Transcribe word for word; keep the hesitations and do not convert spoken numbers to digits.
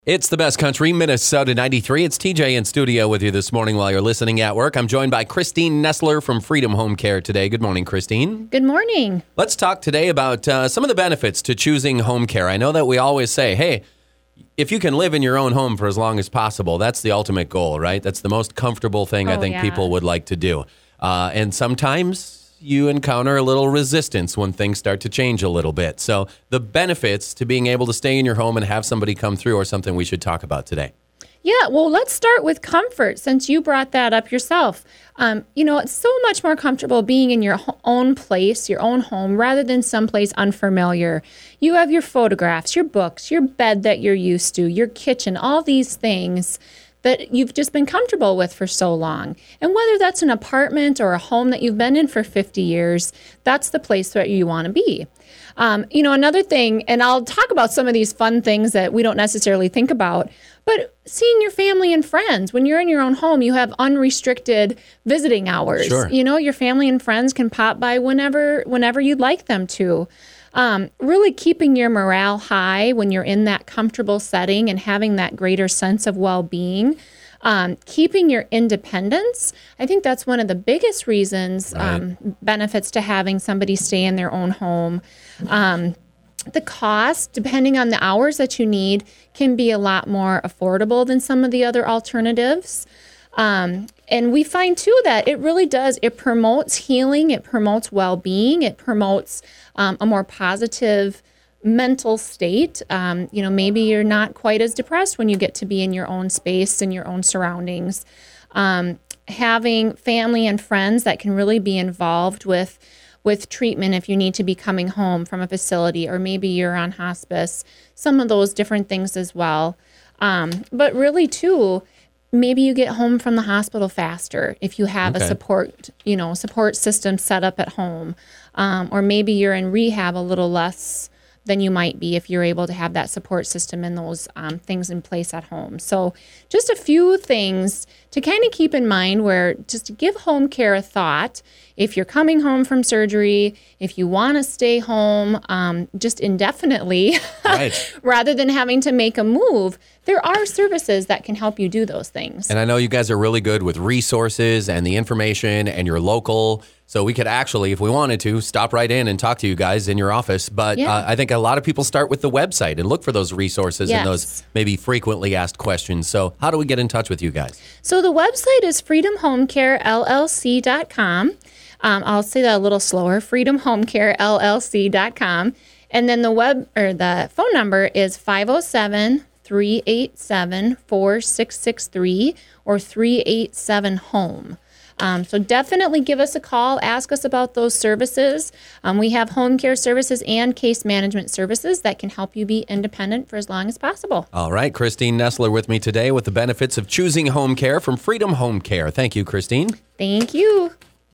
It's the best country, Minnesota ninety-three. It's T J in studio with you this morning while you're listening at work. I'm joined by Christine Nestler from Freedom Home Care today. Good morning, Christine. Good morning. Let's talk today about uh, some of the benefits to choosing home care. I know that we always say, hey, if you can live in your own home for as long as possible, that's the ultimate goal, right? That's the most comfortable thing Oh, I think yeah. people would like to do. Uh, and sometimes you encounter a little resistance when things start to change a little bit. So the benefits to being able to stay in your home and have somebody come through are something we should talk about today. Yeah, well, let's start with comfort since you brought that up yourself. Um, you know, it's so much more comfortable being in your ho- own place, your own home, rather than someplace unfamiliar. You have your photographs, your books, your bed that you're used to, your kitchen, all these things that you've just been comfortable with for so long. And whether that's an apartment or a home that you've been in for fifty years, that's the place that you want to be. Um, you know, another thing, and I'll talk about some of these fun things that we don't necessarily think about, but seeing your family and friends. When you're in your own home, you have unrestricted visiting hours. Sure. You know, your family and friends can pop by whenever whenever you'd like them to. Um, really keeping your morale high when you're in that comfortable setting and having that greater sense of well-being. Um, keeping your independence. I think that's one of the biggest reasons, Right. um, benefits to having somebody stay in their own home. Um, the cost, depending on the hours that you need, can be a lot more affordable than some of the other alternatives. Um, and we find, too, that it really does, it promotes healing, it promotes well-being, it promotes um, a more positive mental state. Um, you know, maybe you're not quite as depressed when you get to be in your own space and your own surroundings. Um, having family and friends that can really be involved with with treatment if you need to be coming home from a facility, or maybe you're on hospice, some of those different things as well. Um, but really, too, maybe you get home from the hospital faster if you have Okay. a support, you know, support system set up at home. Um, or maybe you're in rehab a little less than you might be if you're able to have that support system and those um, things in place at home. So just a few things to kind of keep in mind, where just to give home care a thought. If you're coming home from surgery, if you want to stay home um, just indefinitely, Right. rather than having to make a move, there are services that can help you do those things. And I know you guys are really good with resources and the information, and you're local. So we could actually, if we wanted to, stop right in and talk to you guys in your office. But Yeah. uh, I think a lot of people start with the website and look for those resources Yes. and those maybe frequently asked questions. So how do we get in touch with you guys? So the website is freedom home care L L C dot com. Um, I'll say that a little slower, freedom home care L L C dot com. And then the web or the phone number is five oh seven, three eight seven, four six six three or three eight seven home. Um, so definitely give us a call. Ask us about those services. Um, we have home care services and case management services that can help you be independent for as long as possible. All right, Christine Nestler with me today with the benefits of choosing home care from Freedom Home Care. Thank you, Christine. Thank you.